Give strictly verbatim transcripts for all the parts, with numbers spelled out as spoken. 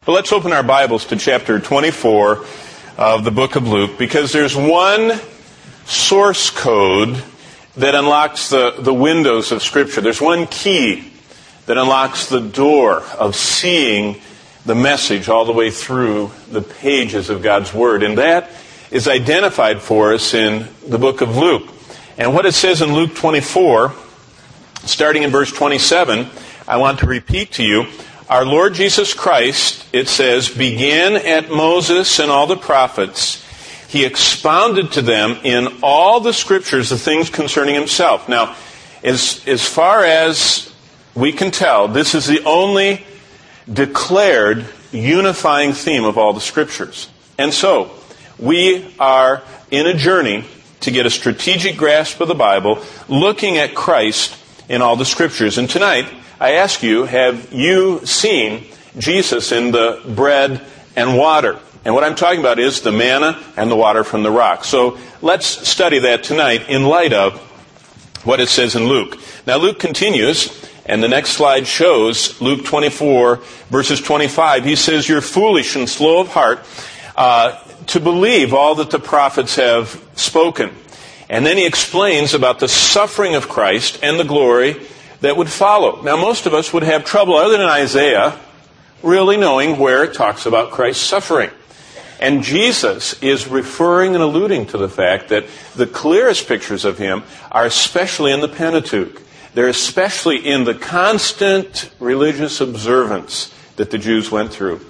Well, let's open our Bibles to chapter twenty-four of the book of Luke, because there's one source code that unlocks the, the windows of Scripture. There's one key that unlocks the door of seeing the message all the way through the pages of God's Word. And that is identified for us in the book of Luke. And what it says in Luke twenty-four, starting in verse twenty-seven, I want to repeat to you. Our Lord Jesus Christ, it says, began at Moses and all the prophets. He expounded to them in all the Scriptures the things concerning himself. Now, as, as far as we can tell, this is the only declared unifying theme of all the Scriptures. And so, we are in a journey to get a strategic grasp of the Bible, looking at Christ in all the Scriptures. And tonight, I ask you, have you seen Jesus in the bread and water? And what I'm talking about is the manna and the water from the rock. So let's study that tonight in light of what it says in Luke. Now Luke continues, and the next slide shows Luke twenty-four, verses twenty-five. He says, "You're foolish and slow of heart uh, to believe all that the prophets have spoken." And then he explains about the suffering of Christ and the glory that would follow. Now, most of us would have trouble, other than Isaiah, really knowing where it talks about Christ's suffering. And Jesus is referring and alluding to the fact that the clearest pictures of him are especially in the Pentateuch. They're especially in the constant religious observance that the Jews went through.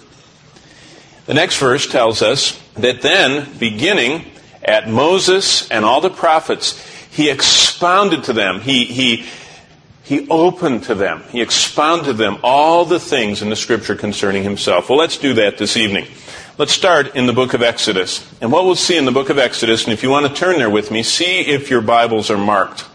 The next verse tells us that then, beginning at Moses and all the prophets, he expounded to them, he he He opened to them, he expounded to them all the things in the Scripture concerning himself. Well, let's do that this evening. Let's start in the book of Exodus. And what we'll see in the book of Exodus, and if you want to turn there with me, see if your Bibles are marked.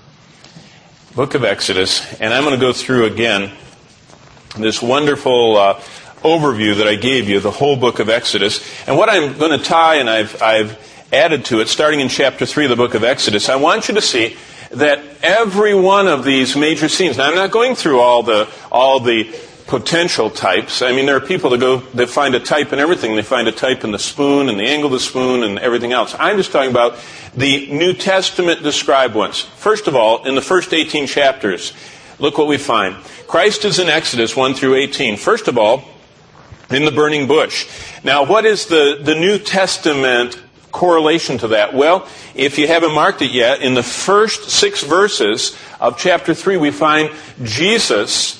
Book of Exodus, and I'm going to go through again this wonderful uh, overview that I gave you, the whole book of Exodus. And what I'm going to tie, and I've, I've added to it, starting in chapter three of the book of Exodus, I want you to see that every one of these major scenes, now I'm not going through all the all the potential types. I mean, there are people that go, that find a type in everything. They find a type in the spoon and the angle of the spoon and everything else. I'm just talking about the New Testament described ones. First of all, in the first eighteen chapters, look what we find. Christ is in Exodus one through eighteen. First of all, in the burning bush. Now, what is the, the New Testament correlation to that? Well, if you haven't marked it yet, in the first six verses of chapter three, we find Jesus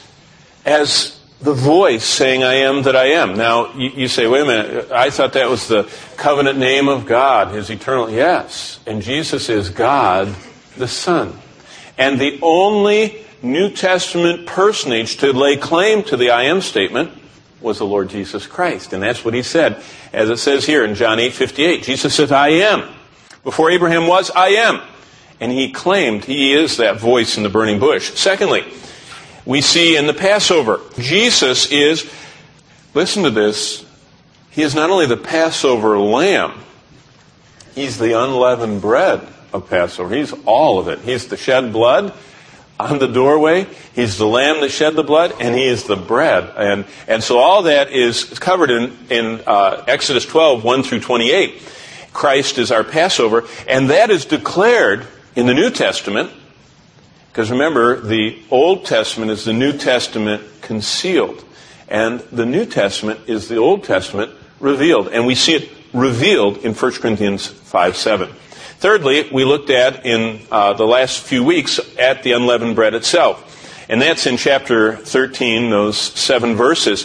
as the voice saying, "I am that I am." Now, you, you say, wait a minute, I thought that was the covenant name of God, his eternal. Yes, and Jesus is God the Son. And the only New Testament personage to lay claim to the I am statement was the Lord Jesus Christ. And that's what he said. As it says here in John eight fifty-eight, Jesus said, "I am. Before Abraham was, I am." And he claimed he is that voice in the burning bush. Secondly, we see in the Passover, Jesus is, listen to this, he is not only the Passover lamb, he's the unleavened bread of Passover. He's all of it. He's the shed blood on the doorway, he's the lamb that shed the blood, and he is the bread. And and so all that is covered in, in uh, Exodus twelve, one through twenty-eight. Christ is our Passover, and that is declared in the New Testament, because remember, the Old Testament is the New Testament concealed, and the New Testament is the Old Testament revealed, and we see it revealed in First Corinthians five seven. Thirdly, we looked at in uh, the last few weeks at the unleavened bread itself. And that's in chapter thirteen, those seven verses.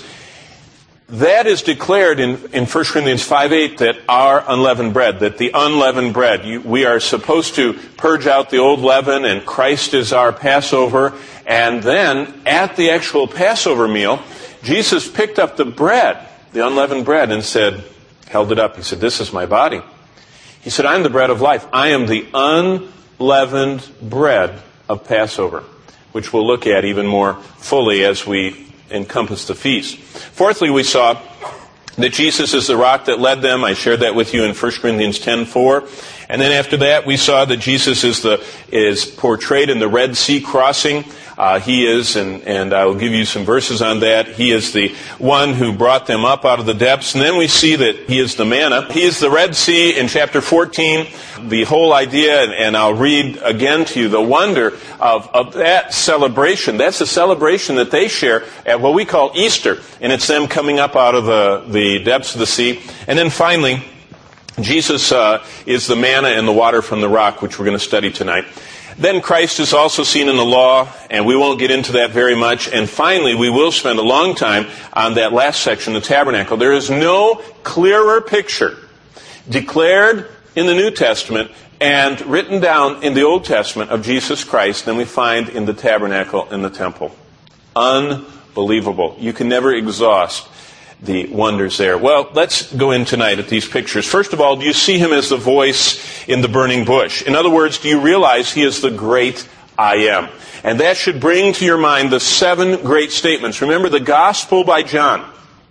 That is declared in, in First Corinthians five eight that our unleavened bread, that the unleavened bread, you, we are supposed to purge out the old leaven, and Christ is our Passover. And then at the actual Passover meal, Jesus picked up the bread, the unleavened bread, and said, held it up. He said, "This is my body." He said, "I am the bread of life. I am the unleavened bread of Passover," which we'll look at even more fully as we encompass the feast. Fourthly, we saw that Jesus is the rock that led them. I shared that with you in First Corinthians ten four. And then after that, we saw that Jesus is the is portrayed in the Red Sea crossing. Uh, he is, and, and I will give you some verses on that, he is the one who brought them up out of the depths. And then we see that he is the manna. He is the Red Sea in chapter fourteen. The whole idea, and, and I'll read again to you, the wonder of, of that celebration. That's a celebration that they share at what we call Easter. And it's them coming up out of the, the depths of the sea. And then finally, Jesus uh, is the manna and the water from the rock, which we're going to study tonight. Then Christ is also seen in the law, and we won't get into that very much. And finally, we will spend a long time on that last section, the tabernacle. There is no clearer picture declared in the New Testament and written down in the Old Testament of Jesus Christ than we find in the tabernacle in the temple. Unbelievable. You can never exhaust the wonders there. Well, let's go in tonight at these pictures. First of all, do you see him as the voice in the burning bush? In other words, do you realize he is the great I am? And that should bring to your mind the seven great statements. Remember, the Gospel by John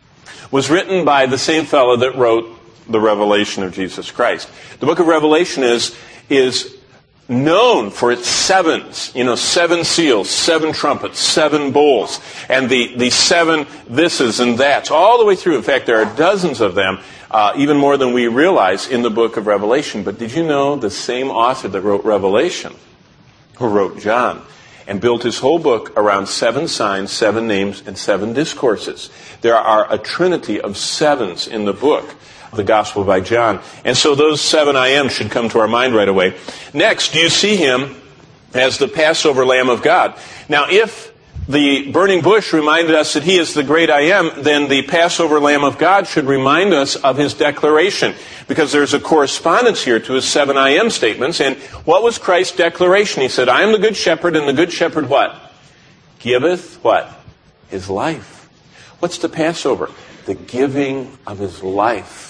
was written by the same fellow that wrote the Revelation of Jesus Christ. The book of Revelation is, is known for its sevens, you know, seven seals, seven trumpets, seven bowls, and the, the seven thises and that's, all the way through. In fact, there are dozens of them, uh, even more than we realize in the book of Revelation. But did you know the same author that wrote Revelation, who wrote John, and built his whole book around seven signs, seven names, and seven discourses? There are a trinity of sevens in the book, the Gospel by John. And so those seven I am should come to our mind right away. Next, do you see him as the Passover Lamb of God? Now, if the burning bush reminded us that he is the great I am, then the Passover Lamb of God should remind us of his declaration, because there's a correspondence here to his seven I am statements. And what was Christ's declaration? He said, I am the good shepherd, and the good shepherd what? Giveth what? His life. What's the Passover? The giving of his life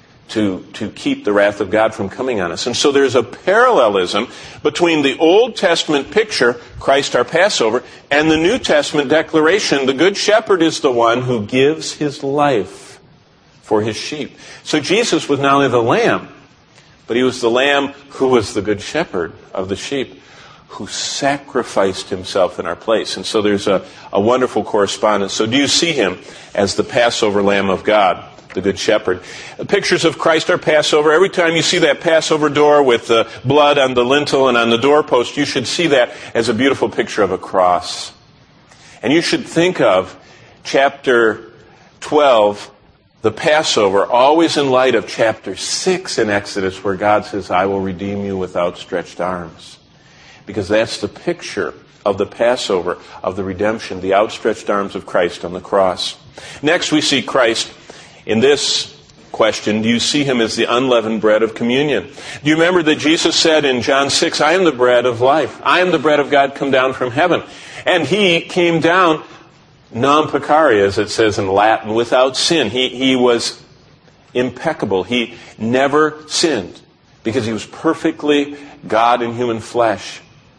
to, to keep the wrath of God from coming on us. And so there's a parallelism between the Old Testament picture, Christ our Passover, and the New Testament declaration, the Good Shepherd is the one who gives his life for his sheep. So Jesus was not only the Lamb, but he was the Lamb who was the Good Shepherd of the sheep, who sacrificed himself in our place. And so there's a, a wonderful correspondence. So do you see him as the Passover Lamb of God, the Good Shepherd? Pictures of Christ our Passover. Every time you see that Passover door with the blood on the lintel and on the doorpost, you should see that as a beautiful picture of a cross. And you should think of chapter twelve, the Passover, always in light of chapter six in Exodus, where God says, I will redeem you with outstretched arms. Because that's the picture of the Passover, of the redemption, the outstretched arms of Christ on the cross. Next, we see Christ in this question. Do you see him as the unleavened bread of communion? Do you remember that Jesus said in John six, I am the bread of life. I am the bread of God come down from heaven. And he came down non peccare, as it says in Latin, without sin. He, he was impeccable. He never sinned because he was perfectly God in human flesh.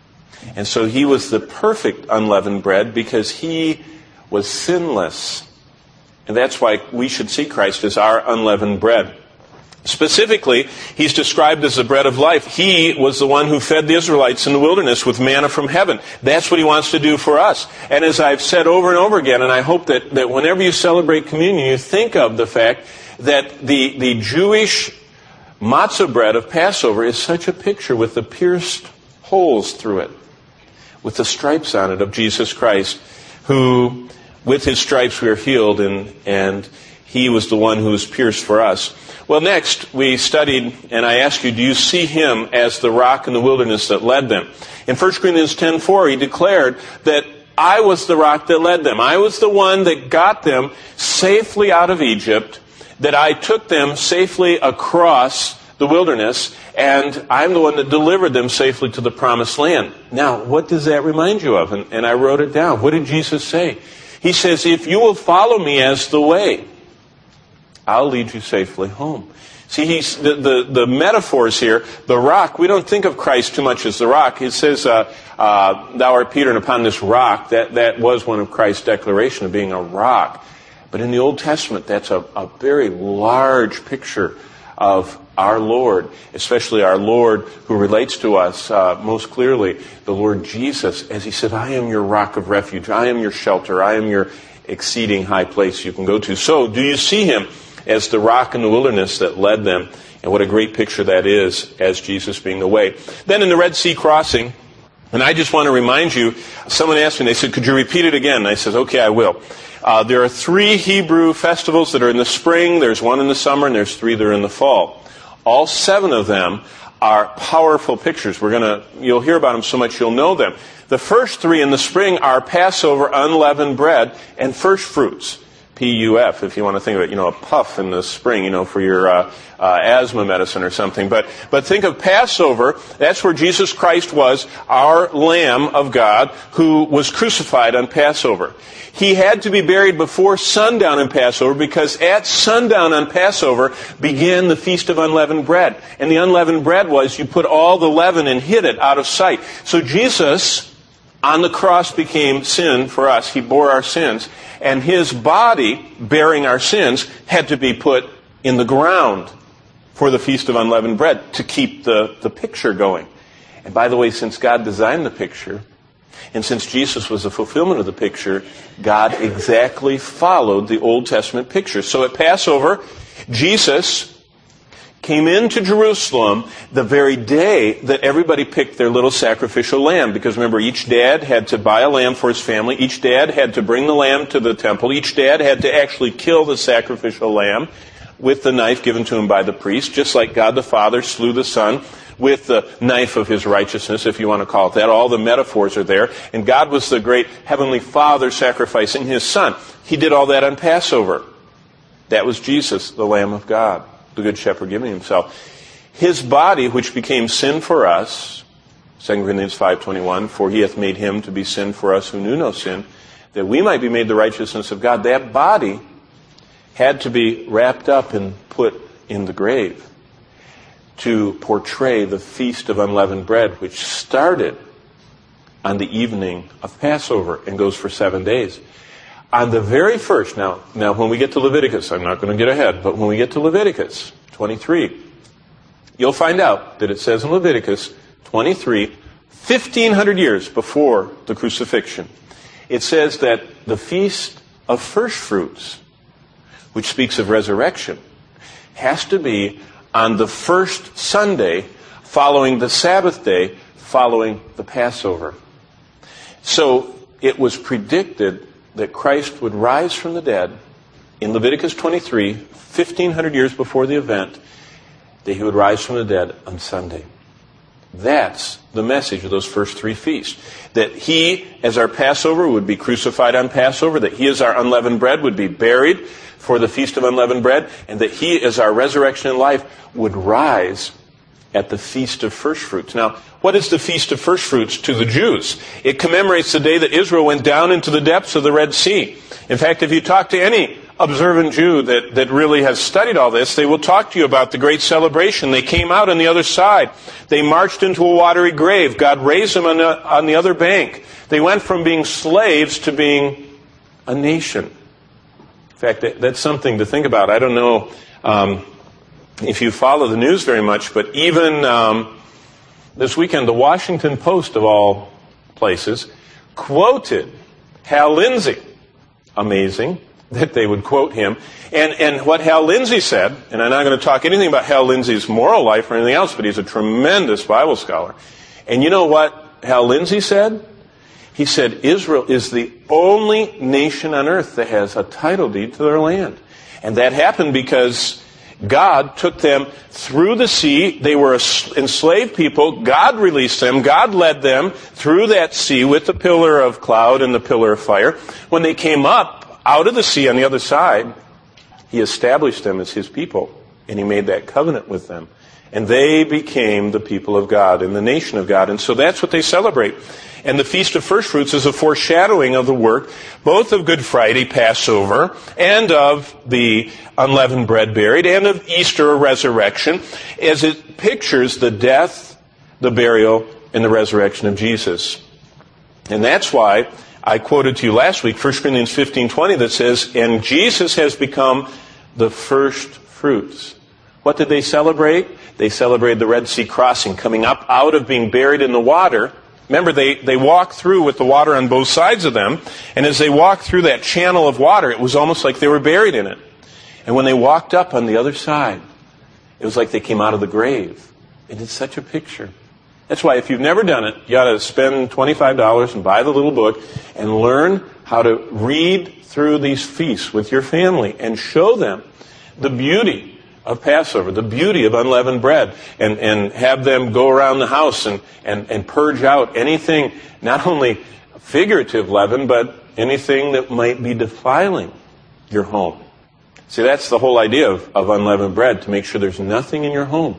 And so he was the perfect unleavened bread because he was sinless. And that's why we should see Christ as our unleavened bread. Specifically, he's described as the bread of life. He was the one who fed the Israelites in the wilderness with manna from heaven. That's what he wants to do for us. And as I've said over and over again, and I hope that, that whenever you celebrate communion, you think of the fact that the, the Jewish matzah bread of Passover is such a picture with the pierced holes through it, with the stripes on it of Jesus Christ, who, with his stripes we are healed, and, and he was the one who was pierced for us. Well, next we studied, and I asked you, do you see him as the rock in the wilderness that led them? In First Corinthians ten four, he declared that I was the rock that led them. I was the one that got them safely out of Egypt, that I took them safely across the wilderness, and I'm the one that delivered them safely to the promised land. Now, what does that remind you of? And, and I wrote it down. What did Jesus say? He says, if you will follow me as the way, I'll lead you safely home. See, he's, the, the, the metaphors here, the rock, we don't think of Christ too much as the rock. It says, uh, uh, thou art Peter, and upon this rock, that, that was one of Christ's declaration of being a rock. But in the Old Testament, that's a, a very large picture of our Lord, especially our Lord who relates to us uh, most clearly, the Lord Jesus, as he said, I am your rock of refuge, I am your shelter, I am your exceeding high place you can go to. So, do you see him as the rock in the wilderness that led them? And what a great picture that is, as Jesus being the way. Then in the Red Sea crossing, and I just want to remind you, someone asked me, they said, could you repeat it again? And I said, okay, I will. Uh, there are three Hebrew festivals that are in the spring, there's one in the summer, and there's three that are in the fall. All seven of them are powerful pictures. We're gonna, you'll hear about them so much you'll know them. The first three in the spring are Passover, unleavened bread, and first fruits. P U F, if you want to think of it, you know, a puff in the spring, you know, for your uh, uh, asthma medicine or something. But but think of Passover, that's where Jesus Christ was, our Lamb of God, who was crucified on Passover. He had to be buried before sundown in Passover, because at sundown on Passover began the Feast of Unleavened Bread. And the unleavened bread was, you put all the leaven and hid it out of sight. So Jesus, on the cross, became sin for us. He bore our sins. And his body, bearing our sins, had to be put in the ground for the Feast of Unleavened Bread to keep the, the picture going. And by the way, since God designed the picture, and since Jesus was the fulfillment of the picture, God exactly followed the Old Testament picture. So at Passover, Jesus came into Jerusalem the very day that everybody picked their little sacrificial lamb. Because remember, each dad had to buy a lamb for his family. Each dad had to bring the lamb to the temple. Each dad had to actually kill the sacrificial lamb with the knife given to him by the priest, just like God the Father slew the Son with the knife of his righteousness, if you want to call it that. All the metaphors are there. And God was the great Heavenly Father sacrificing his Son. He did all that on Passover. That was Jesus, the Lamb of God, the Good Shepherd giving himself. His body, which became sin for us, Second Corinthians five twenty-one, for he hath made him to be sin for us who knew no sin, that we might be made the righteousness of God. That body had to be wrapped up and put in the grave to portray the Feast of Unleavened Bread, which started on the evening of Passover and goes for seven days. On the very first, now, now when we get to Leviticus, I'm not going to get ahead, but when we get to Leviticus twenty-three, you'll find out that it says in Leviticus twenty-three, fifteen hundred years before the crucifixion, it says that the Feast of First Fruits, which speaks of resurrection, has to be on the first Sunday following the Sabbath day, following the Passover. So it was predicted that Christ would rise from the dead in Leviticus twenty-three, fifteen hundred years before the event, that he would rise from the dead on Sunday. That's the message of those first three feasts. That he, as our Passover, would be crucified on Passover, that he, as our unleavened bread, would be buried for the Feast of Unleavened Bread, and that he, as our resurrection in life, would rise at the Feast of First Fruits. Now, what is the Feast of First Fruits to the Jews? It commemorates the day that Israel went down into the depths of the Red Sea. In fact, if you talk to any observant Jew that, that really has studied all this, they will talk to you about the great celebration. They came out on the other side. They marched into a watery grave. God raised them on the, on the other bank. They went from being slaves to being a nation. In fact, that, that's something to think about. I don't know um, if you follow the news very much, but even um, this weekend, the Washington Post, of all places, quoted Hal Lindsey. Amazing that they would quote him. And, and what Hal Lindsey said, and I'm not going to talk anything about Hal Lindsey's moral life or anything else, but he's a tremendous Bible scholar. And you know what Hal Lindsey said? He said, Israel is the only nation on earth that has a title deed to their land. And that happened because God took them through the sea. They were enslaved people. God released them. God led them through that sea with the pillar of cloud and the pillar of fire. When they came up out of the sea on the other side, he established them as his people. And he made that covenant with them. And they became the people of God and the nation of God. And so that's what they celebrate. And the Feast of First Fruits is a foreshadowing of the work, both of Good Friday, Passover, and of the unleavened bread buried, and of Easter, or resurrection, as it pictures the death, the burial, and the resurrection of Jesus. And that's why I quoted to you last week, First Corinthians fifteen twenty, that says, and Jesus has become the first fruits. What did they celebrate? They celebrated the Red Sea crossing, coming up out of being buried in the water. Remember, they, they walked through with the water on both sides of them, and as they walked through that channel of water, it was almost like they were buried in it. And when they walked up on the other side, it was like they came out of the grave. And it's such a picture. That's why if you've never done it, you ought to spend twenty-five dollars and buy the little book and learn how to read through these feasts with your family and show them the beauty of Passover, the beauty of unleavened bread, and, and have them go around the house and, and, and purge out anything, not only figurative leaven, but anything that might be defiling your home. See, that's the whole idea of, of unleavened bread, to make sure there's nothing in your home.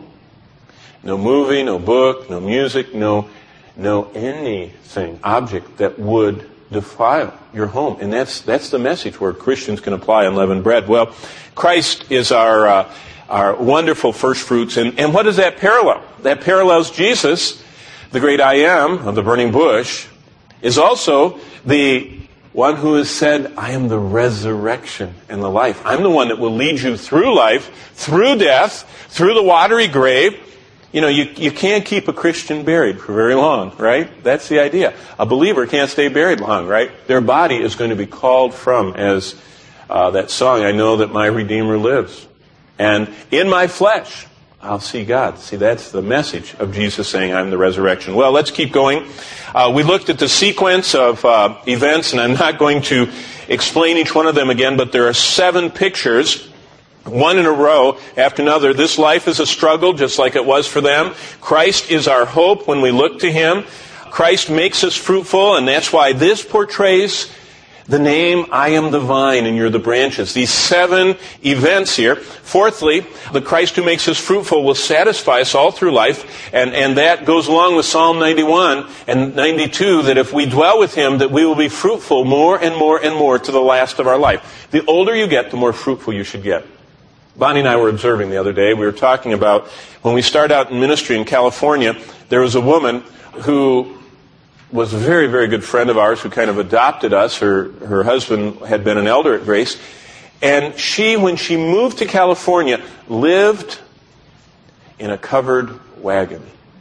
No movie, no book, no music, no, no anything, object that would defile your home. And that's that's the message where Christians can apply unleavened bread. Well, Christ is our uh, our wonderful first fruits. And, and what does that parallel? That parallels Jesus, the great I am of the burning bush, is also the one who has said, I am the resurrection and the life. I'm the one that will lead you through life, through death, through the watery grave. You know, you, you can't keep a Christian buried for very long, right? That's the idea. A believer can't stay buried long, right? Their body is going to be called from, as uh, that song, I know that my Redeemer lives. And in my flesh, I'll see God. See, that's the message of Jesus saying, I'm the resurrection. Well, let's keep going. Uh, we looked at the sequence of uh, events, and I'm not going to explain each one of them again, but there are seven pictures, one in a row after another. This life is a struggle, just like it was for them. Christ is our hope when we look to Him. Christ makes us fruitful, and that's why this portrays the name, I am the vine and you're the branches. These seven events here. Fourthly, the Christ who makes us fruitful will satisfy us all through life. And, and that goes along with Psalm ninety-one and ninety-two, that if we dwell with Him, that we will be fruitful more and more and more to the last of our life. The older you get, the more fruitful you should get. Bonnie and I were observing the other day. We were talking about when we started out in ministry in California, there was a woman who was a very, very good friend of ours who kind of adopted us. Her her husband had been an elder at Grace. And she, when she moved to California, lived in a covered wagon.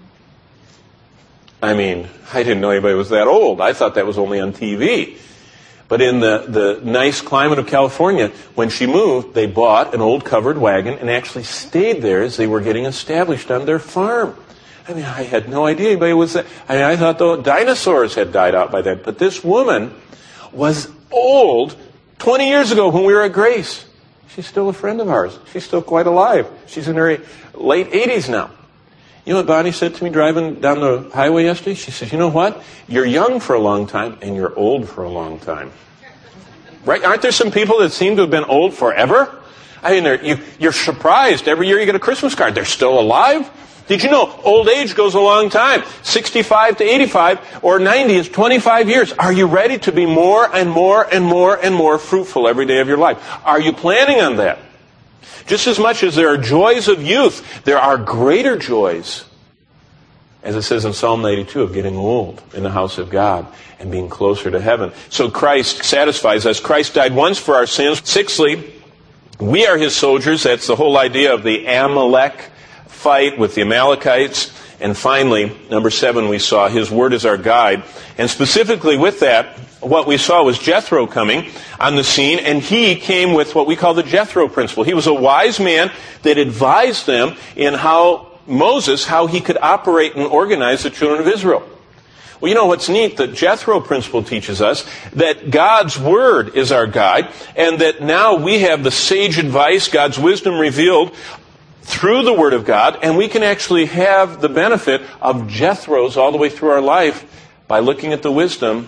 I mean, I didn't know anybody was that old. I thought that was only on T V. But in the, the nice climate of California, when she moved, they bought an old covered wagon and actually stayed there as they were getting established on their farm. I mean, I had no idea anybody was that. I mean, I thought the dinosaurs had died out by then. But this woman was old twenty years ago when we were at Grace. She's still a friend of ours. She's still quite alive. She's in her late eighties now. You know what Bonnie said to me driving down the highway yesterday? She says, you know what? You're young for a long time and you're old for a long time. Right? Aren't there some people that seem to have been old forever? I mean, they're, you, you're surprised. Every year you get a Christmas card. They're still alive. Did you know old age goes a long time? sixty-five to eighty-five or ninety is twenty-five years. Are you ready to be more and more and more and more fruitful every day of your life? Are you planning on that? Just as much as there are joys of youth, there are greater joys, as it says in Psalm ninety-two, of getting old in the house of God and being closer to heaven. So Christ satisfies us. Christ died once for our sins. Sixthly, we are His soldiers. That's the whole idea of the Amalek fight with the Amalekites. And finally, number seven, we saw His word is our guide. And specifically with that, what we saw was Jethro coming on the scene, and he came with what we call the Jethro principle. He was a wise man that advised them in how Moses, how he could operate and organize the children of Israel. Well, you know what's neat? The Jethro principle teaches us that God's word is our guide, and that now we have the sage advice, God's wisdom revealed through the Word of God, and we can actually have the benefit of Jethros all the way through our life by looking at the wisdom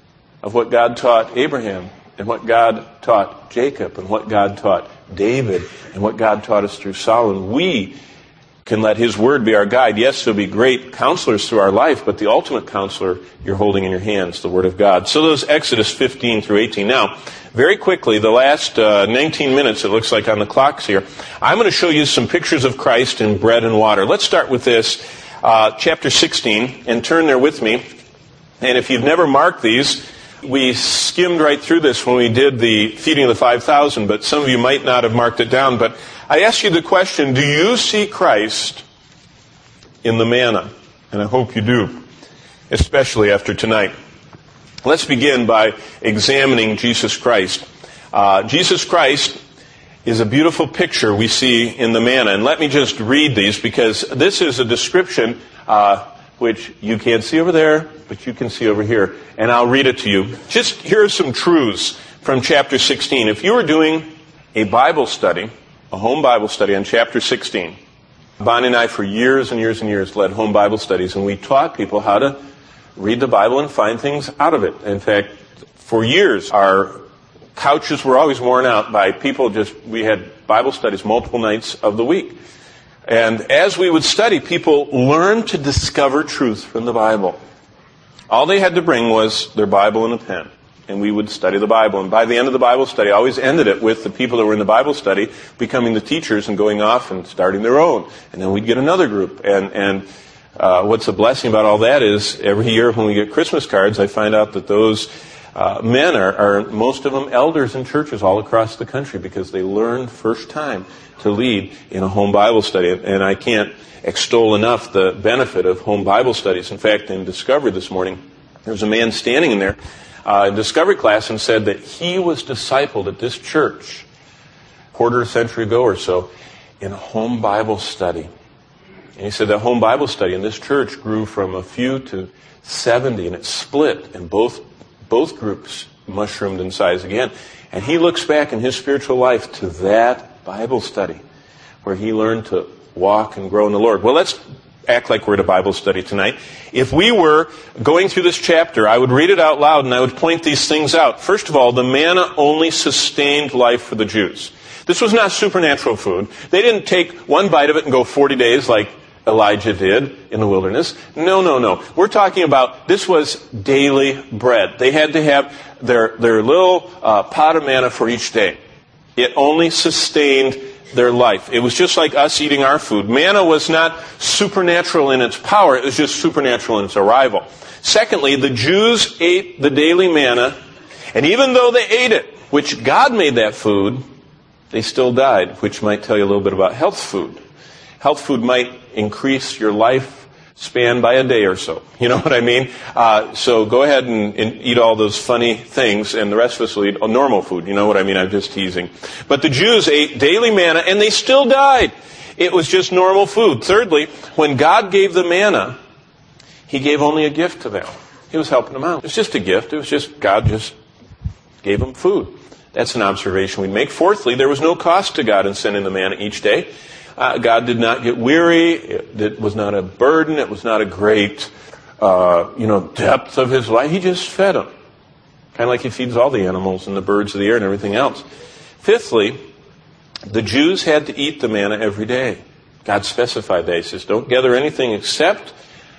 of what God taught Abraham, and what God taught Jacob, and what God taught David, and what God taught us through Solomon. We can let His Word be our guide. Yes, there'll be great counselors through our life, but the ultimate counselor you're holding in your hands, the Word of God. So those Exodus fifteen through eighteen. Now, very quickly, the last uh, nineteen minutes, it looks like on the clocks here, I'm going to show you some pictures of Christ in bread and water. Let's start with this, uh, chapter sixteen, and turn there with me. And if you've never marked these, We skimmed right through this when we did the feeding of the five thousand, but some of you might not have marked it down. But I ask you the question, do you see Christ in the manna? And I hope you do, especially after tonight. Let's begin by examining Jesus Christ. Uh, Jesus Christ is a beautiful picture we see in the manna. And let me just read these, because this is a description uh, which you can't see over there, but you can see over here. And I'll read it to you. Just here are some truths from chapter sixteen. If you were doing a Bible study, a home Bible study on chapter sixteen, Bonnie and I for years and years and years led home Bible studies, and we taught people how to read the Bible and find things out of it. In fact, for years, our couches were always worn out by people just, we had Bible studies multiple nights of the week. And as we would study, people learned to discover truth from the Bible. All they had to bring was their Bible and a pen. And we would study the Bible. And by the end of the Bible study, I always ended it with the people that were in the Bible study becoming the teachers and going off and starting their own. And then we'd get another group. And, and uh, what's a blessing about all that is every year when we get Christmas cards, I find out that those Uh, men are, are, most of them, elders in churches all across the country, because they learned first time to lead in a home Bible study. And I can't extol enough the benefit of home Bible studies. In fact, in Discovery this morning, there was a man standing in there uh, in Discovery class and said that he was discipled at this church a quarter century ago or so in a home Bible study. And he said that home Bible study in this church grew from a few to seventy, and it split, and both Both groups mushroomed in size again. And he looks back in his spiritual life to that Bible study where he learned to walk and grow in the Lord. Well, let's act like we're at a Bible study tonight. If we were going through this chapter, I would read it out loud and I would point these things out. First of all, the manna only sustained life for the Jews. This was not supernatural food. They didn't take one bite of it and go forty days like Elijah did in the wilderness. No, no, no. We're talking about, this was daily bread. They had to have their, their little uh, pot of manna for each day. It only sustained their life. It was just like us eating our food. Manna was not supernatural in its power. It was just supernatural in its arrival. Secondly, the Jews ate the daily manna, and even though they ate it, which God made that food, they still died, which might tell you a little bit about health food. Health food might increase your life span by a day or so. You know what I mean? Uh, so go ahead and, and eat all those funny things, and the rest of us will eat normal food. You know what I mean? I'm just teasing. But the Jews ate daily manna, and they still died. It was just normal food. Thirdly, when God gave the manna, He gave only a gift to them. He was helping them out. It was just a gift. It was just, God just gave them food. That's an observation we make. Fourthly, there was no cost to God in sending the manna each day. Uh, God did not get weary. It, it was not a burden. It was not a great, uh, you know, depth of His life. He just fed them. Kind of like He feeds all the animals and the birds of the air and everything else. Fifthly, the Jews had to eat the manna every day. God specified that. He says, don't gather anything except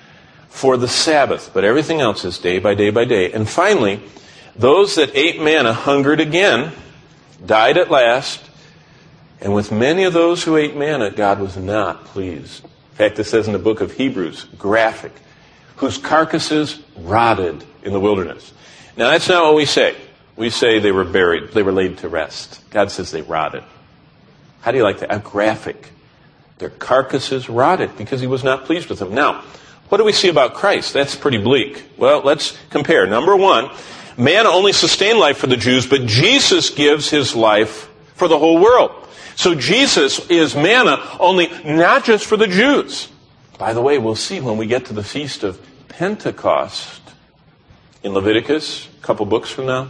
for the Sabbath. But everything else is day by day by day. And finally, those that ate manna hungered again, died at last. And with many of those who ate manna, God was not pleased. In fact, it says in the book of Hebrews, graphic, whose carcasses rotted in the wilderness. Now, that's not what we say. We say they were buried. They were laid to rest. God says they rotted. How do you like that? A graphic. Their carcasses rotted because He was not pleased with them. Now, what do we see about Christ? That's pretty bleak. Well, let's compare. Number one, manna only sustained life for the Jews, but Jesus gives His life for the whole world. So Jesus is manna only not just for the Jews. By the way, we'll see when we get to the Feast of Pentecost in Leviticus, a couple books from now,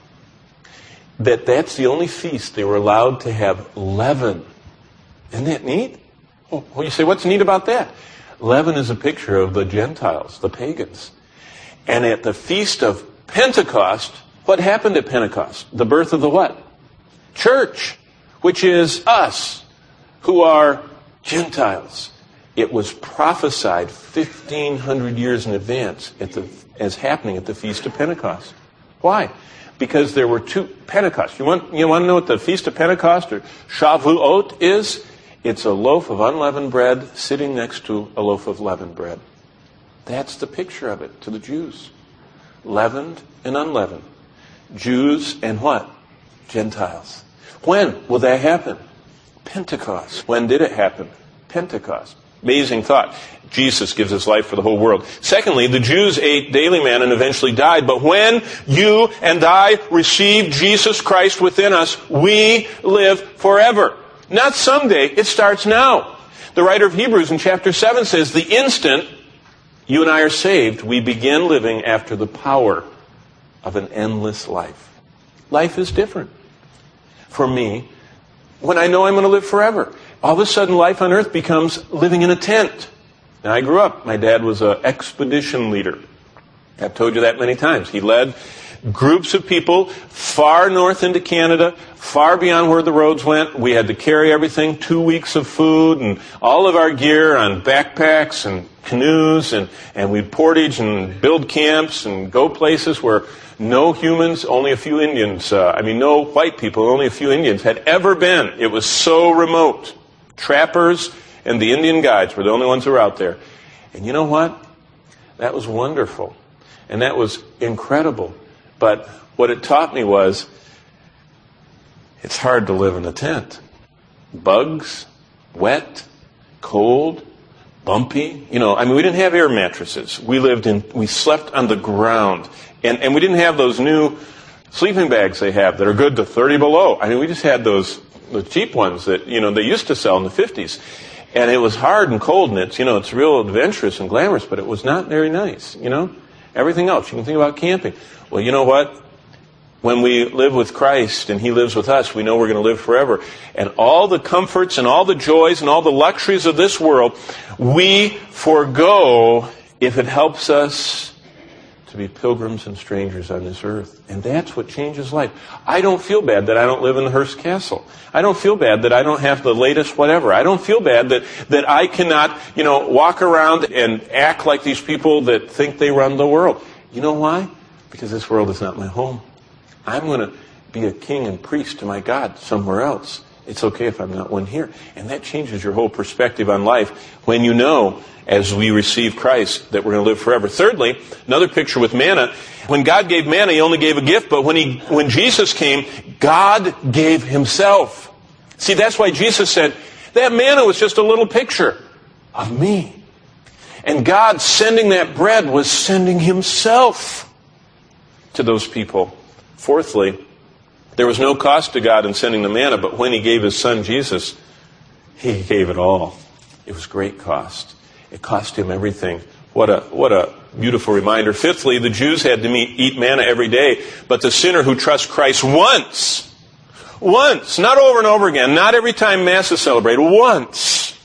that that's the only feast they were allowed to have leaven. Isn't that neat? Well, you say, what's neat about that? Leaven is a picture of the Gentiles, the pagans. And at the Feast of Pentecost, what happened at Pentecost? The birth of the what? Church. Which is us, who are Gentiles. It was prophesied fifteen hundred years in advance at the, as happening at the Feast of Pentecost. Why? Because there were two Pentecost. You want, you want to know what the Feast of Pentecost, or Shavuot, is? It's a loaf of unleavened bread sitting next to a loaf of leavened bread. That's the picture of it to the Jews. leavened and unleavened. Jews and what? Gentiles. When will that happen? Pentecost. When did it happen? Pentecost. Amazing thought. Jesus gives his life for the whole world. Secondly, the Jews ate daily manna and eventually died. But when you and I receive Jesus Christ within us, we live forever. Not someday. It starts now. The writer of Hebrews in chapter seven says, the instant you and I are saved, we begin living after the power of an endless life. Life is different for me when I know I'm going to live forever. All of a sudden, life on earth becomes living in a tent. Now, I grew up. My dad was an expedition leader. I've told you that many times. He led groups of people far north into Canada, far beyond where the roads went. We had to carry everything, two weeks of food and all of our gear on backpacks and canoes, and, and we'd portage and build camps and go places where no humans, only a few Indians, uh, I mean no white people, only a few Indians had ever been. It was so remote. Trappers and the Indian guides were the only ones who were out there. And you know what? That was wonderful. And that was incredible. But what it taught me was, it's hard to live in a tent. Bugs, wet, cold, bumpy. You know, I mean, we didn't have air mattresses. We lived in, we slept on the ground. And, and we didn't have those new sleeping bags they have that are good to thirty below. I mean, we just had those, the cheap ones that, you know, they used to sell in the fifties. And it was hard and cold, and it's, you know, it's real adventurous and glamorous, but it was not very nice, you know. Everything else. You can think about camping. Well, you know what? When we live with Christ and he lives with us, we know we're going to live forever. And all the comforts and all the joys and all the luxuries of this world, we forego if it helps us to be pilgrims and strangers on this earth. And that's what changes life. I don't feel bad that I don't live in the Hearst Castle. I don't feel bad that I don't have the latest whatever. I don't feel bad that, that I cannot, you know, walk around and act like these people that think they run the world. You know why? Because this world is not my home. I'm going to be a king and priest to my God somewhere else. It's okay if I'm not one here. And that changes your whole perspective on life when you know, as we receive Christ, that we're going to live forever. Thirdly, another picture with manna. When God gave manna, he only gave a gift, but when he, when Jesus came, God gave himself. See, that's why Jesus said, that manna was just a little picture of me. And God sending that bread was sending himself to those people. Fourthly, there was no cost to God in sending the manna, but when he gave his son Jesus, he gave it all. It was great cost. It cost him everything. What a what a beautiful reminder. Fifthly, the Jews had to meet, eat manna every day, but the sinner who trusts Christ once, once, not over and over again, not every time Mass is celebrated, once,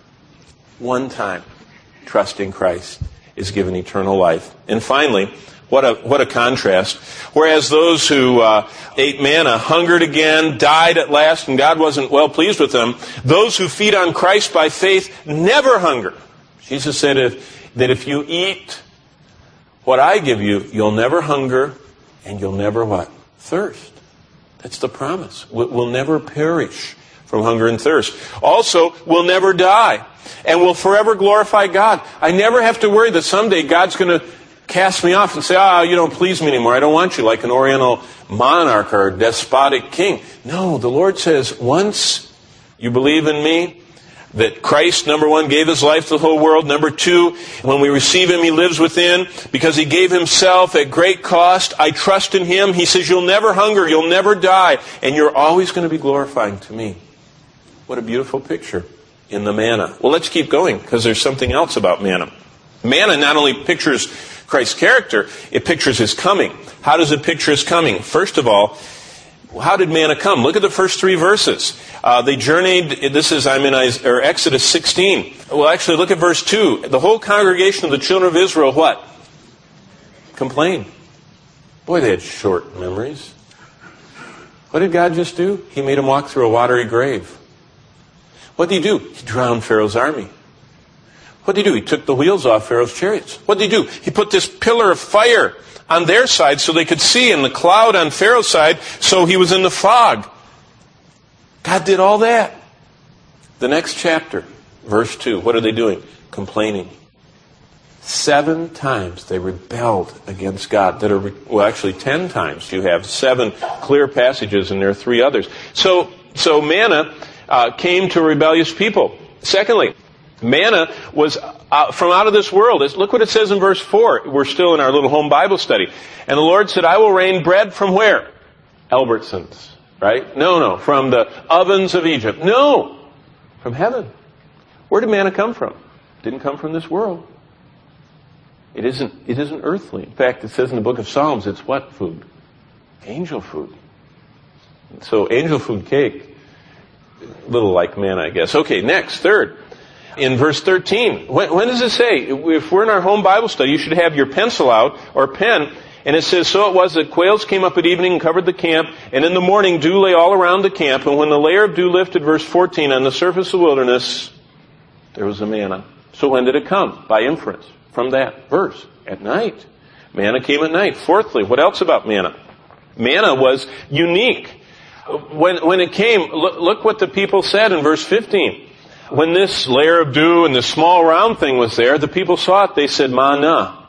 one time, trusting Christ is given eternal life. And finally, What a what a contrast. Whereas those who uh, ate manna hungered again, died at last, and God wasn't well pleased with them, those who feed on Christ by faith never hunger. Jesus said if, that if you eat what I give you, you'll never hunger, and you'll never what? Thirst. That's the promise. We'll never perish from hunger and thirst. Also, we'll never die, and we'll forever glorify God. I never have to worry that someday God's going to cast me off and say, ah, oh, you don't please me anymore. I don't want you, like an Oriental monarch or despotic king. No, the Lord says, once you believe in me, that Christ, number one, gave his life to the whole world. Number two, when we receive him, he lives within because he gave himself at great cost. I trust in him. He says, you'll never hunger, you'll never die, and you're always going to be glorifying to me. What a beautiful picture in the manna. Well, let's keep going because there's something else about manna. Manna not only pictures Christ's character, it pictures his coming. How does it picture his coming? First of all, how did manna come? Look at the first three verses. Uh, they journeyed, this is, I'm in or Exodus sixteen. Well, actually, look at verse two. The whole congregation of the children of Israel, what? Complained. Boy, they had short memories. What did God just do? He made them walk through a watery grave. What did he do? He drowned Pharaoh's army. What did he do? He took the wheels off Pharaoh's chariots. What did he do? He put this pillar of fire on their side so they could see, and the cloud on Pharaoh's side so he was in the fog. God did all that. The next chapter, verse two, what are they doing? Complaining. Seven times they rebelled against God. That are, well, actually ten times. You have seven clear passages, and there are three others. So, so manna uh, came to rebellious people. Secondly, manna was uh, from out of this world. Look what it says in verse four. We're still in our little home Bible study. And the Lord said, I will rain bread from where? Albertsons, right? No, no. From the ovens of Egypt. No. From heaven. Where did manna come from? It didn't come from this world. It isn't, it isn't earthly. In fact, it says in the book of Psalms, it's what food? Angel food. So angel food cake, a little like manna, I guess. Okay, next, third. In verse thirteen, when, when does it say? If we're in our home Bible study, you should have your pencil out or pen, and it says, so it was that quails came up at evening and covered the camp, and in the morning dew lay all around the camp, and when the layer of dew lifted, verse fourteen, on the surface of the wilderness, there was a manna. So when did it come? By inference from that verse. At night. Manna came at night. Fourthly, what else about manna? Manna was unique. When, when it came, look, look what the people said in verse fifteen. When this layer of dew and this small round thing was there, the people saw it, they said, manna.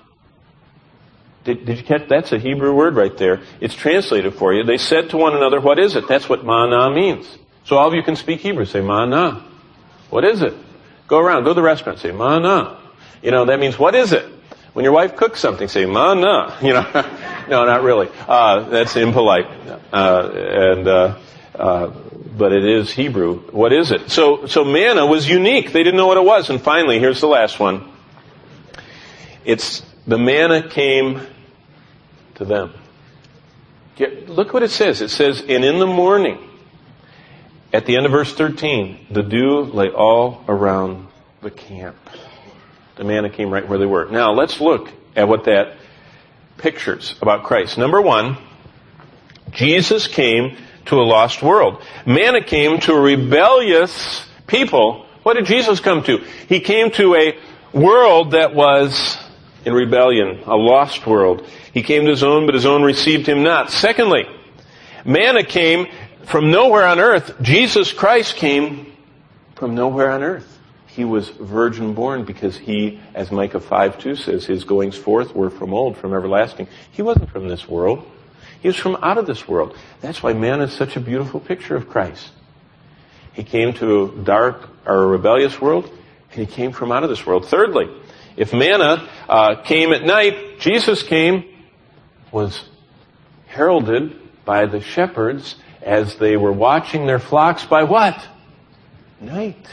Did, did you catch? That's a Hebrew word right there. It's translated for you. They said to one another, what is it? That's what manna means. So all of you can speak Hebrew. Say, manna. What is it? Go around, go to the restaurant, say, manna. You know, that means, what is it? When your wife cooks something, say, manna. You know, no, not really. Uh, that's impolite. Uh, and, uh, uh, but it is Hebrew. What is it? So, so manna was unique. They didn't know what it was. And finally, here's the last one. It's, the manna came to them. Get, look what it says. It says, and in the morning, at the end of verse thirteen, the dew lay all around the camp. The manna came right where they were. Now, let's look at what that pictures about Christ. Number one, Jesus came to a lost world. Manna came to a rebellious people. What did Jesus come to? He came to a world that was in rebellion, a lost world. He came to his own, but his own received him not. Secondly, manna came from nowhere on earth. Jesus Christ came from nowhere on earth. He was virgin born because he, as Micah five two says, his goings forth were from old, from everlasting. He wasn't from this world. He was from out of this world. That's why manna is such a beautiful picture of Christ. He came to a dark or a rebellious world, and he came from out of this world. Thirdly, if manna uh, came at night, Jesus came, was heralded by the shepherds as they were watching their flocks by what? Night.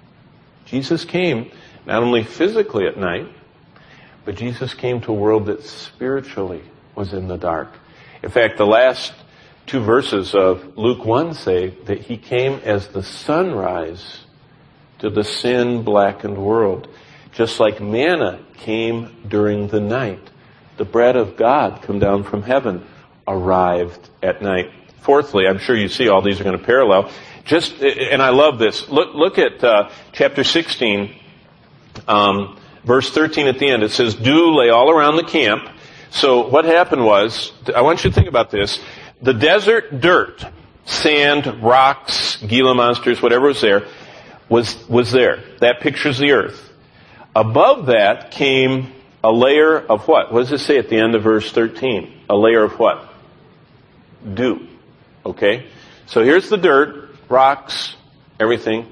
Jesus came not only physically at night, but Jesus came to a world that spiritually was in the dark. In fact, the last two verses of Luke one say that he came as the sunrise to the sin-blackened world. Just like manna came during the night. The bread of God come down from heaven arrived at night. Fourthly, I'm sure you see all these are going to parallel. Just, and I love this. Look, look at uh, chapter sixteen, um, verse thirteen at the end. It says, dew lay all around the camp. So what happened was, I want you to think about this. The desert dirt, sand, rocks, Gila monsters, whatever was there, was, was there. That pictures the earth. Above that came a layer of what? What does it say at the end of verse thirteen? A layer of what? Dew. Okay? So here's the dirt, rocks, everything.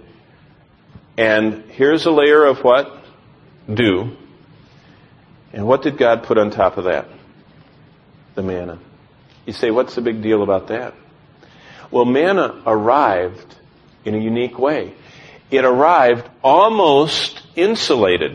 And here's a layer of what? Dew. And what did God put on top of that? The manna. You say, what's the big deal about that? Well, manna arrived in a unique way. It arrived almost insulated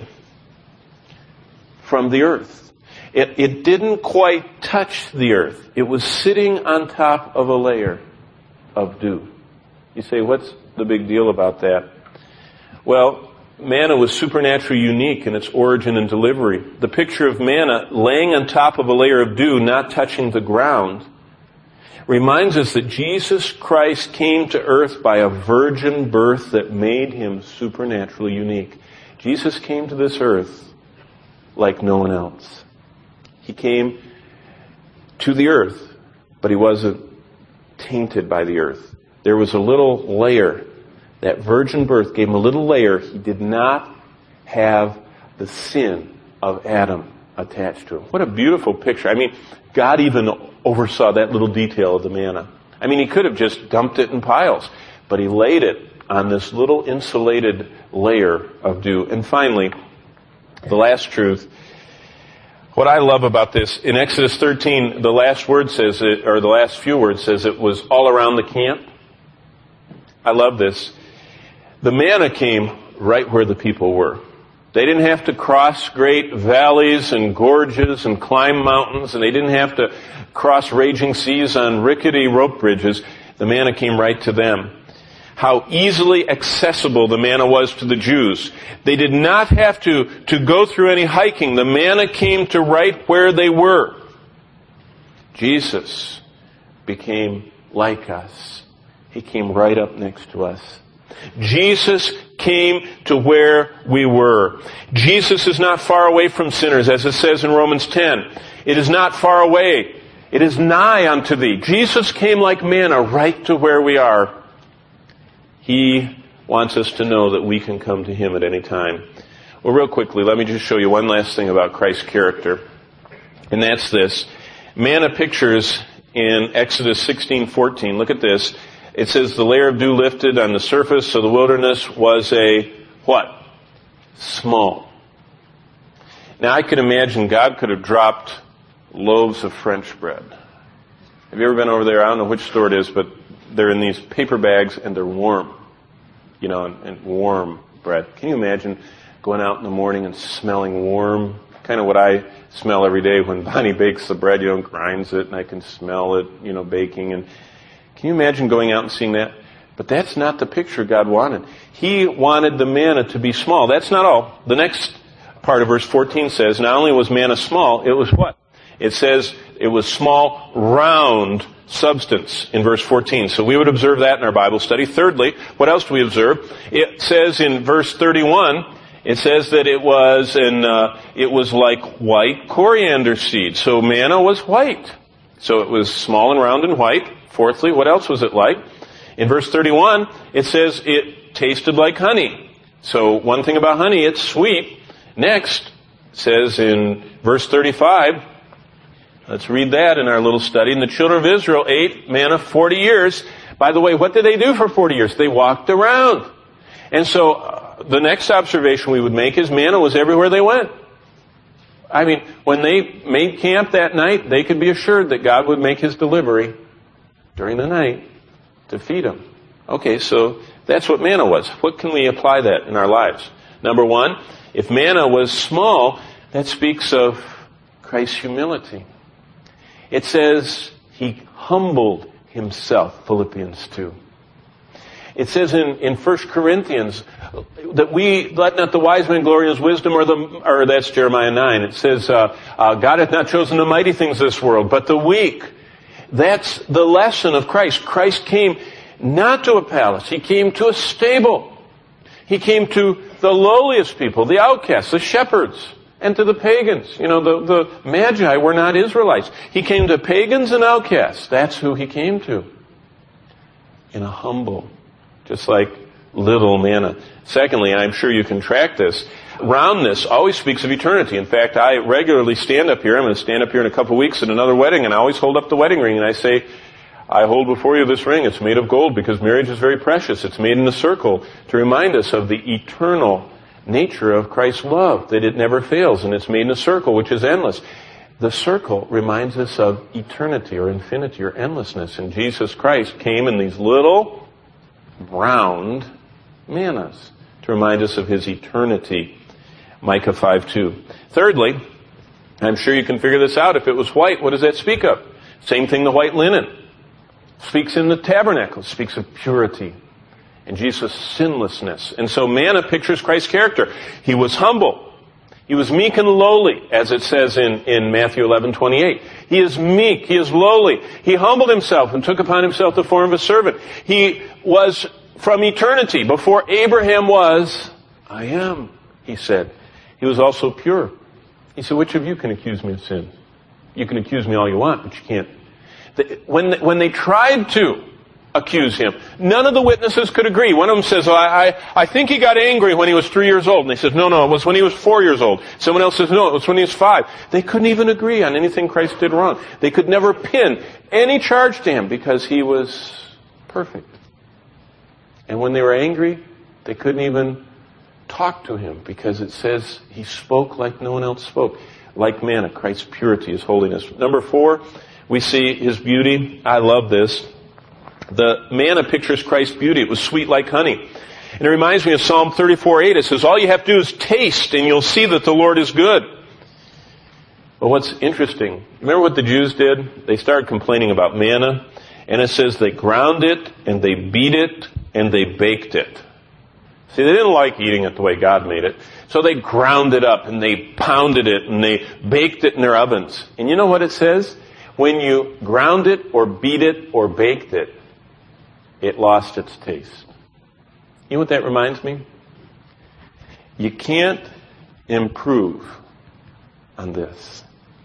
from the earth. It, it didn't quite touch the earth. It was sitting on top of a layer of dew. You say, what's the big deal about that? Well, manna was supernaturally unique in its origin and delivery. The picture of manna laying on top of a layer of dew, not touching the ground, reminds us that Jesus Christ came to earth by a virgin birth that made him supernaturally unique. Jesus came to this earth like no one else. He came to the earth, but he wasn't tainted by the earth. There was a little layer. That virgin birth gave him a little layer. He did not have the sin of Adam attached to him. What a beautiful picture. I mean, God even oversaw that little detail of the manna. I mean, he could have just dumped it in piles, but he laid it on this little insulated layer of dew. And finally, the last truth, what I love about this, in Exodus thirteen, the last word says it, or the last few words says it was all around the camp. I love this. The manna came right where the people were. They didn't have to cross great valleys and gorges and climb mountains, and they didn't have to cross raging seas on rickety rope bridges. The manna came right to them. How easily accessible the manna was to the Jews. They did not have to, to go through any hiking. The manna came to right where they were. Jesus became like us. He came right up next to us. Jesus came to where we were. Jesus is not far away from sinners, as it says in Romans ten. It is not far away. It is nigh unto thee. Jesus came like manna right to where we are. He wants us to know that we can come to Him at any time. Well, real quickly, let me just show you one last thing about Christ's character. And that's this. Manna pictures in Exodus sixteen fourteen. Look at this. It says the layer of dew lifted on the surface, so the wilderness was a what? Small. Now I could imagine God could have dropped loaves of French bread. Have you ever been over there? I don't know which store it is, but they're in these paper bags and they're warm. You know, and, and warm bread. Can you imagine going out in the morning and smelling warm? Kind of what I smell every day when Bonnie bakes the bread, you know, grinds it and I can smell it, you know, baking. And can you imagine going out and seeing that? But that's not the picture God wanted. He wanted the manna to be small. That's not all. The next part of verse fourteen says, not only was manna small, it was what? It says it was small, round substance in verse fourteen. So we would observe that in our Bible study. Thirdly, what else do we observe? It says in verse thirty-one, it says that it was in, uh, it was like white coriander seed. So manna was white. So it was small and round and white. Fourthly, what else was it like? In verse thirty-one, it says it tasted like honey. So one thing about honey, it's sweet. Next, it says in verse thirty-five, let's read that in our little study. And the children of Israel ate manna forty years. By the way, what did they do for forty years? They walked around. And so uh, the next observation we would make is manna was everywhere they went. I mean, when they made camp that night, they could be assured that God would make His delivery during the night to feed them. Okay, so that's what manna was. What can we apply that in our lives? Number one, if manna was small, that speaks of Christ's humility. It says He humbled Himself, Philippians two. It says in, in First Corinthians that we, let not the wise man glory in his wisdom, or the, or that's Jeremiah nine. It says, uh, uh, God hath not chosen the mighty things of this world, but the weak. That's the lesson of Christ. Christ came not to a palace. He came to a stable. He came to the lowliest people, the outcasts, the shepherds, and to the pagans. You know, the, the Magi were not Israelites. He came to pagans and outcasts. That's who He came to. In a humble, just like little manna. Secondly, I'm sure you can track this, roundness always speaks of eternity. In fact, I regularly stand up here. I'm going to stand up here in a couple of weeks at another wedding, and I always hold up the wedding ring, and I say, I hold before you this ring. It's made of gold because marriage is very precious. It's made in a circle to remind us of the eternal nature of Christ's love, that it never fails, and it's made in a circle which is endless. The circle reminds us of eternity or infinity or endlessness, and Jesus Christ came in these little round mannas to remind us of His eternity. Micah five two. Thirdly, I'm sure you can figure this out. If it was white, what does that speak of? Same thing, the white linen. Speaks in the tabernacle. Speaks of purity. And Jesus' sinlessness. And so manna pictures Christ's character. He was humble. He was meek and lowly, as it says in, in Matthew eleven twenty-eight. He is meek. He is lowly. He humbled Himself and took upon Himself the form of a servant. He was from eternity. Before Abraham was, I am, He said. He was also pure. He said, which of you can accuse me of sin? You can accuse me all you want, but you can't. When, when they tried to, accuse him. None of the witnesses could agree. One of them says, oh, I, I, I think he got angry when he was three years old. And they said, no, no, it was when he was four years old. Someone else says, no, it was when he was five. They couldn't even agree on anything Christ did wrong. They could never pin any charge to him because he was perfect. And when they were angry, they couldn't even talk to him because it says he spoke like no one else spoke. Like manna, Christ's purity, his holiness. Number four, we see his beauty. I love this. The manna pictures Christ's beauty. It was sweet like honey. And it reminds me of Psalm thirty-four eight. It says, all you have to do is taste and you'll see that the Lord is good. But what's interesting, remember what the Jews did? They started complaining about manna. And it says they ground it and they beat it and they baked it. See, they didn't like eating it the way God made it. So they ground it up and they pounded it and they baked it in their ovens. And you know what it says? When you ground it or beat it or baked it, it lost its taste. You know what that reminds me? You can't improve on this.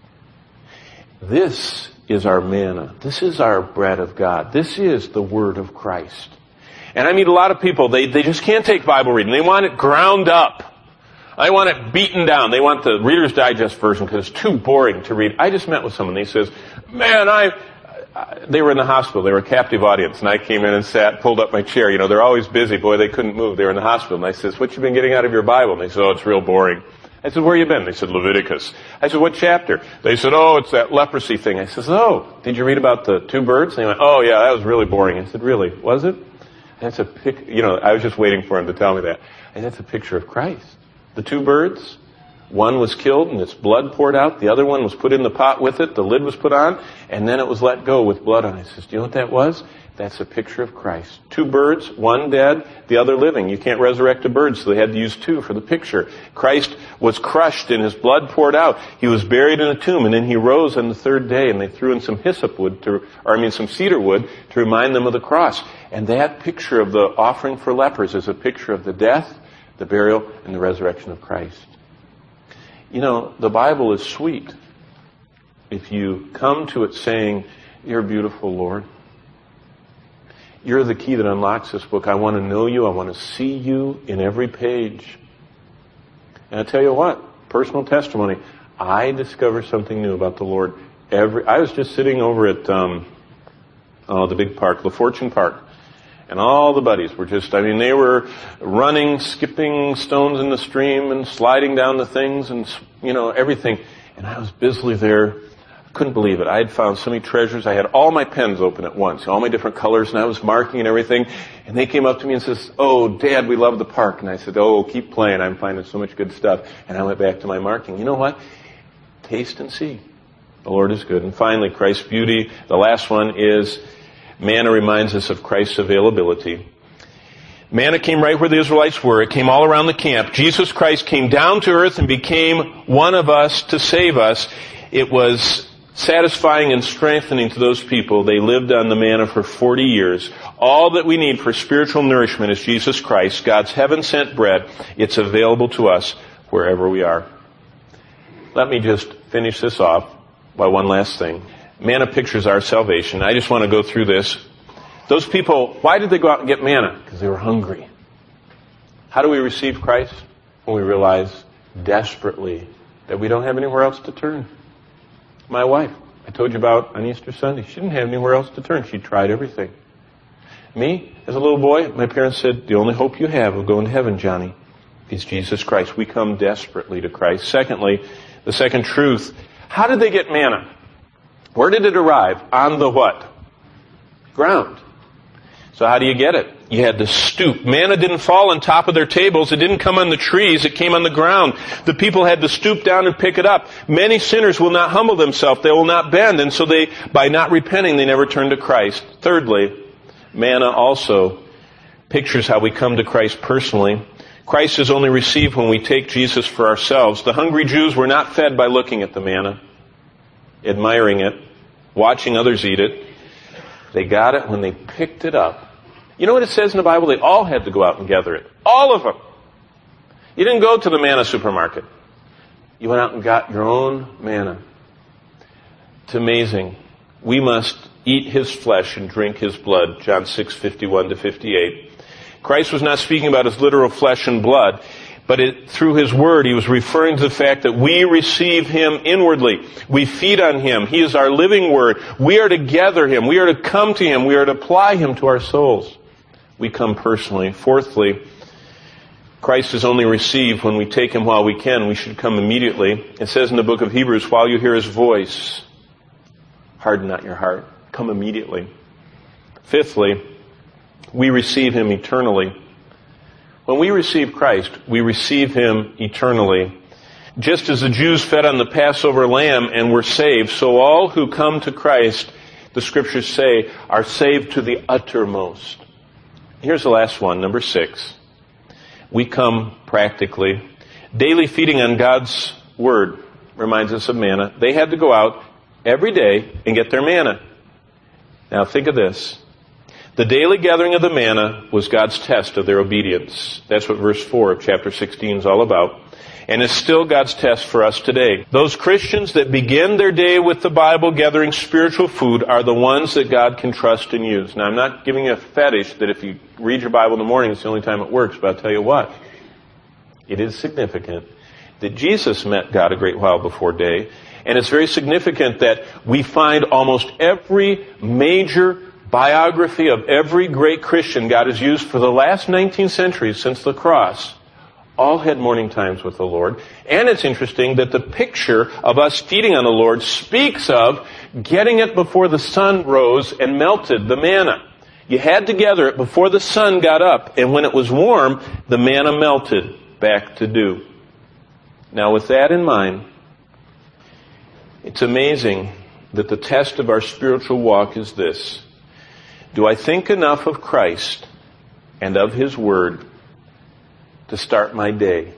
This is our manna. This is our bread of God. This is the Word of Christ. And I meet a lot of people, they, they just can't take Bible reading. They want it ground up. They want it beaten down. They want the Reader's Digest version because it's too boring to read. I just met with someone. He says, man, I... They were in the hospital. They were a captive audience. And I came in and sat, pulled up my chair. You know, they're always busy. Boy, they couldn't move. They were in the hospital. And I says, what you been getting out of your Bible? And they said, oh, it's real boring. I said, where you been? They said, Leviticus. I said, what chapter? They said, oh, it's that leprosy thing. I says, oh, did you read about the two birds? And they went, oh, yeah, that was really boring. I said, really? Was it? That's a pic, you know, I was just waiting for him to tell me that. And that's a picture of Christ. The two birds, one was killed and its blood poured out. The other one was put in the pot with it. The lid was put on and then it was let go with blood on it. I says, do you know what that was? That's a picture of Christ. Two birds, one dead, the other living. You can't resurrect a bird, so they had to use two for the picture. Christ was crushed and his blood poured out. He was buried in a tomb and then he rose on the third day and they threw in some hyssop wood, to, or I mean some cedar wood to remind them of the cross. And that picture of the offering for lepers is a picture of the death, the burial, and the resurrection of Christ. You know, the Bible is sweet if you come to it saying, you're beautiful, Lord. You're the key that unlocks this book. I want to know you. I want to see you in every page. And I tell you what, personal testimony, I discover something new about the Lord. Every I was just sitting over at um, oh, the big park, La Fortune Park. And all the buddies were just, I mean, they were running, skipping stones in the stream and sliding down the things and, you know, everything. And I was busily there. I couldn't believe it. I had found so many treasures. I had all my pens open at once, all my different colors, and I was marking and everything. And they came up to me and says, oh, Dad, we love the park. And I said, oh, keep playing. I'm finding so much good stuff. And I went back to my marking. You know what? Taste and see. The Lord is good. And finally, Christ's beauty. The last one is manna reminds us of Christ's availability. Manna came right where the Israelites were. It came all around the camp. Jesus Christ came down to earth and became one of us to save us. It was satisfying and strengthening to those people. They lived on the manna for forty years. All that we need for spiritual nourishment is Jesus Christ, God's heaven-sent bread. It's available to us wherever we are. Let me just finish this off by one last thing. Manna pictures our salvation. I just want to go through this. Those people, why did they go out and get manna? Because they were hungry. How do we receive Christ? When we realize desperately that we don't have anywhere else to turn. My wife, I told you about on Easter Sunday, she didn't have anywhere else to turn. She tried everything. Me, as a little boy, my parents said, the only hope you have of going to heaven, Johnny, is Jesus Christ. We come desperately to Christ. Secondly, the second truth, how did they get manna? Where did it arrive? On the what? Ground. So how do you get it? You had to stoop. Manna didn't fall on top of their tables. It didn't come on the trees. It came on the ground. The people had to stoop down and pick it up. Many sinners will not humble themselves. They will not bend. And so they, by not repenting, they never turn to Christ. Thirdly, manna also pictures how we come to Christ personally. Christ is only received when we take Jesus for ourselves. The hungry Jews were not fed by looking at the manna, admiring it, watching others eat it. They got it when they picked it up. You know what it says in the Bible? They all had to go out and gather it. All of them. You didn't go to the manna supermarket. You went out and got your own manna. It's amazing. We must eat his flesh and drink his blood, John six fifty-one to fifty-eight. Christ was not speaking about his literal flesh and blood, but it, through his word, he was referring to the fact that we receive him inwardly. We feed on him. He is our living word. We are to gather him. We are to come to him. We are to apply him to our souls. We come personally. Fourthly, Christ is only received when we take him while we can. We should come immediately. It says in the book of Hebrews, while you hear his voice, harden not your heart. Come immediately. Fifthly, we receive him eternally. When we receive Christ, we receive him eternally. Just as the Jews fed on the Passover lamb and were saved, so all who come to Christ, the scriptures say, are saved to the uttermost. Here's the last one, number six. We come practically. Daily feeding on God's word reminds us of manna. They had to go out every day and get their manna. Now think of this. The daily gathering of the manna was God's test of their obedience. That's what verse four of chapter sixteen is all about. And it's still God's test for us today. Those Christians that begin their day with the Bible gathering spiritual food are the ones that God can trust and use. Now I'm not giving you a fetish that if you read your Bible in the morning it's the only time it works, but I'll tell you what. It is significant that Jesus met God a great while before day. And it's very significant that we find almost every major biography of every great Christian God has used for the last nineteen centuries since the cross all had morning times with the Lord. And it's interesting that the picture of us feeding on the Lord speaks of getting it before the sun rose and melted the manna. You had to gather it before the sun got up, and when it was warm, the manna melted back to dew. Now with that in mind, it's amazing that the test of our spiritual walk is this. Do I think enough of Christ and of his word to start my day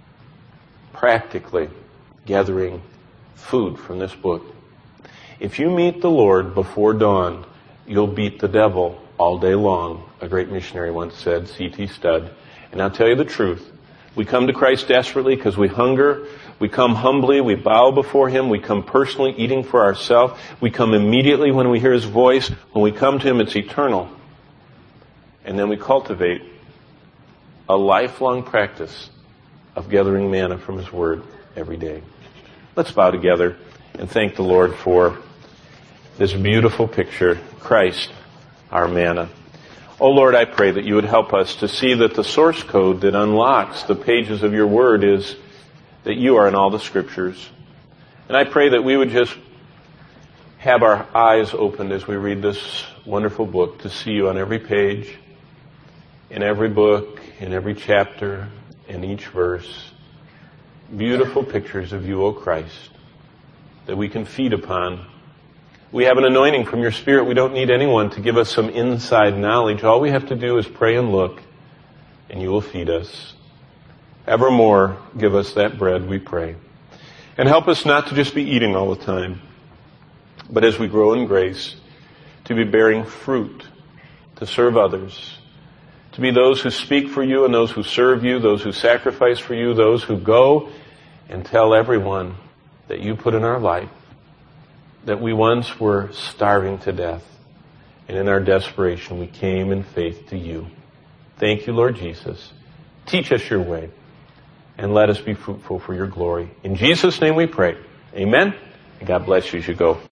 practically gathering food from this book? If you meet the Lord before dawn, you'll beat the devil all day long, a great missionary once said, C T Studd. And I'll tell you the truth. We come to Christ desperately because we hunger. We come humbly. We bow before him. We come personally eating for ourselves. We come immediately when we hear his voice. When we come to him, it's eternal. And then we cultivate a lifelong practice of gathering manna from his word every day. Let's bow together and thank the Lord for this beautiful picture, Christ, our manna. Oh Lord, I pray that you would help us to see that the source code that unlocks the pages of your word is that you are in all the scriptures. And I pray that we would just have our eyes opened as we read this wonderful book to see you on every page, in every book, in every chapter, in each verse. Beautiful pictures of you, O Christ, that we can feed upon. We have an anointing from your Spirit. We don't need anyone to give us some inside knowledge. All we have to do is pray and look, and you will feed us. Evermore, give us that bread, we pray. And help us not to just be eating all the time, but as we grow in grace, to be bearing fruit, to serve others, to be those who speak for you and those who serve you, those who sacrifice for you, those who go and tell everyone that you put in our life, that we once were starving to death, and in our desperation we came in faith to you. Thank you, Lord Jesus. Teach us your way, and let us be fruitful for your glory. In Jesus' name we pray. Amen. And God bless you as you go.